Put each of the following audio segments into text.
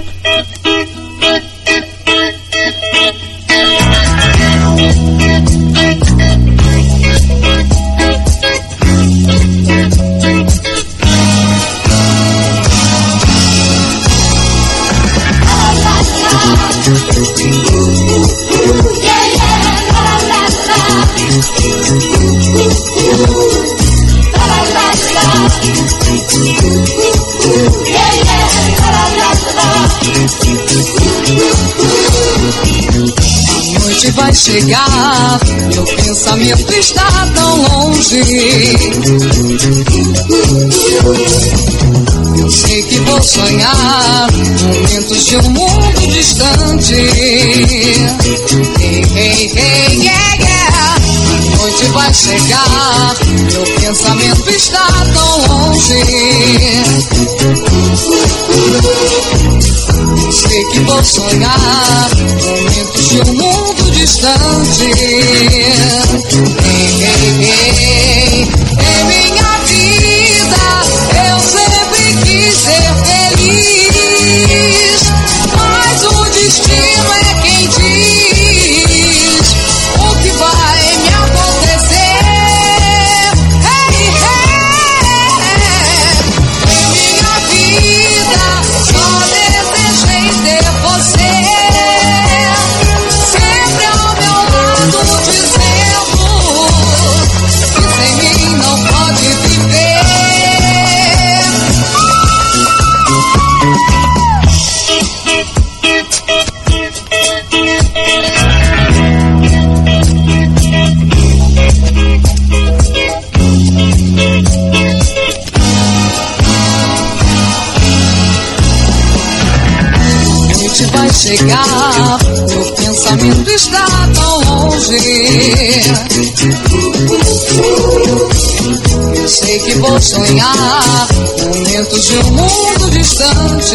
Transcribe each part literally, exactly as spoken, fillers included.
Vai chegar, meu pensamento está tão longe. Eu sei que vou sonhar momentos de um mundo distante. Hey, hey, hey, yeah, yeah. A noite vai chegar, meu pensamento está tão longe. Eu sei que vou sonhar momentos de um mundo distante. Ei, ei, ei, em minha vida eu sempre quis ser feliz, mas o destino é quem diz o que vai me acontecer. Hey, hey, em minha vida só desejei ter você. Chegar, meu pensamento está tão longe. Eu sei que vou sonhar momentos de um mundo distante.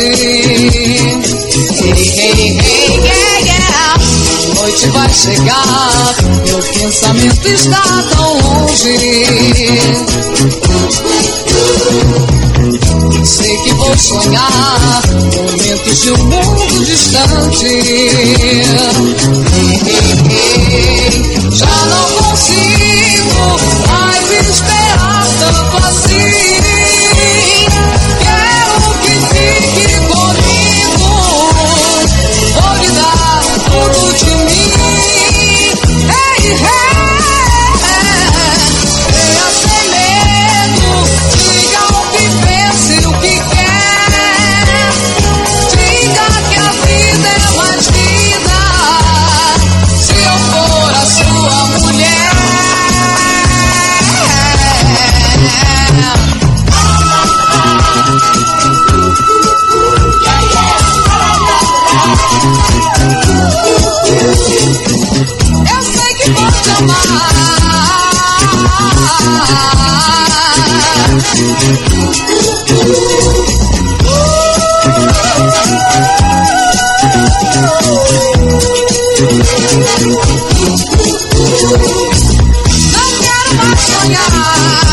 Hey, hey, hey, yeah, yeah. A noite vai chegar, meu pensamento está tão longe. Sei que vou sonhar momentos de um mundo distante. Ei, ei, ei, já não consigo mais esperar tanto assim. Quero que fique comigo, vou lhe dar tudo de mim. Ei, ei, venha sem medo, diga o que pensa, o que quer. Diga que a vida é mais vida se eu for a sua mulher. Eu sei que vou te amar. Não quero mais sonhar.